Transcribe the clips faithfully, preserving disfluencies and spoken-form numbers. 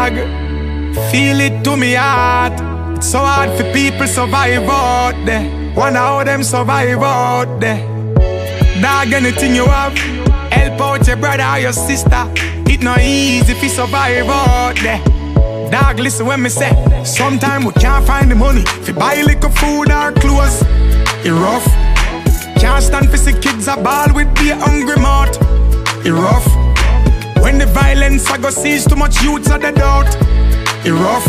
dog. Feel it to me heart. It's so hard for people survive out there. Wonder how them survive out there. Dog, anything you have, help out your brother or your sister. It not easy if you survive out there. Dog, listen when me say, sometimes we can't find the money if you buy liquor, food or clothes. It rough. Can't stand for see kids a ball with be a hungry mouth. It rough. When the violence I go sees too much youths at the doubt. It rough.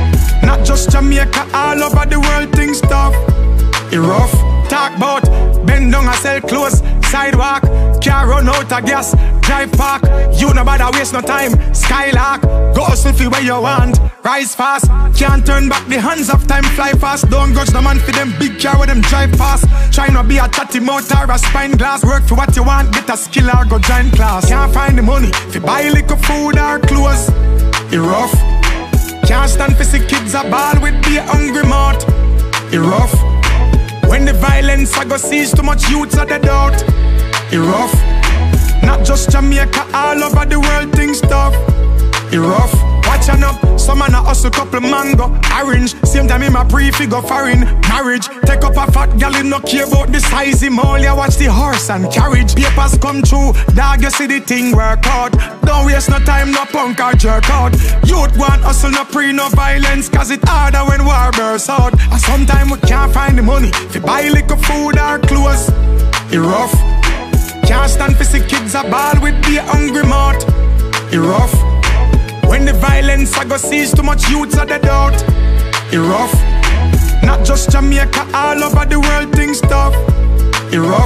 Not just Jamaica, all over the world things tough. It rough. Talk about bend down and sell clothes. Sidewalk, car run out of gas. Drive park, you no bother waste no time. Skylark, go hustle for where you want. Rise fast, can't turn back the hands of time. Fly fast, don't grudge no man for them big car with them drive fast. Try not be a chatty mouth or a spine glass. Work for what you want, get a skill or go join class. Can't find the money if you buy liquor, food or clothes. It rough. Can't stand for see kids a ball with be a hungry mouth. It rough. When the violence I go sees too much youths at the doubt. It rough. Not just Jamaica, all over the world things tough. It rough. Watchin' up, some man a hustle couple mango, orange. Same time in my pre-figure foreign marriage. Take up a fat gal, you no care about the size. Him only I watch the horse and carriage. Papers come true, dog you see the thing work out. Don't waste no time, no punk or jerk out. Youth want hustle, no pre, no violence. Cause it harder when war bursts out. And sometimes we can't find the money if you buy liquor, food or clothes. It rough. Can't stand for see kids a ball with be a hungry mouth. It rough. When the violence I go sees too much youths at the doubt. It rough. Not just Jamaica, all over the world things tough. It rough.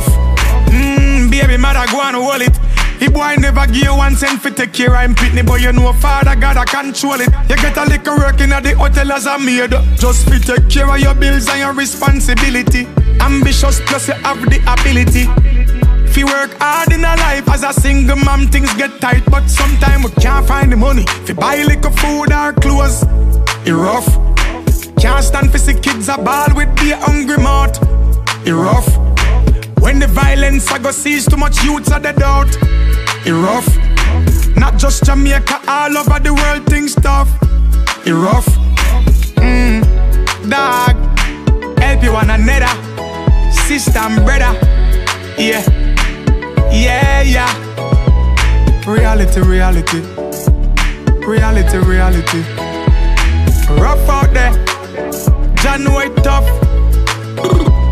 Mmm, baby mother go and hold it. The boy never give you one cent for take care of him pitney, but you know father God I control it. You get a little working at the hotel as a maid, just for take care of your bills and your responsibility. Ambitious plus you have the ability. If you work hard in a life as a single mom, things get tight, but sometimes we can't find the money if you buy liquor, food or clothes. It rough. Can't stand for see kids a ball with be a hungry mouth. It rough. When the violence I go sees too much youths at the doubt. It rough. Not just Jamaica, all over the world things tough. It rough. Mmm, dog, help you one another, sister and brother. Yeah. Yeah, yeah. Reality, reality. Reality, reality. Rough out there. John White tough.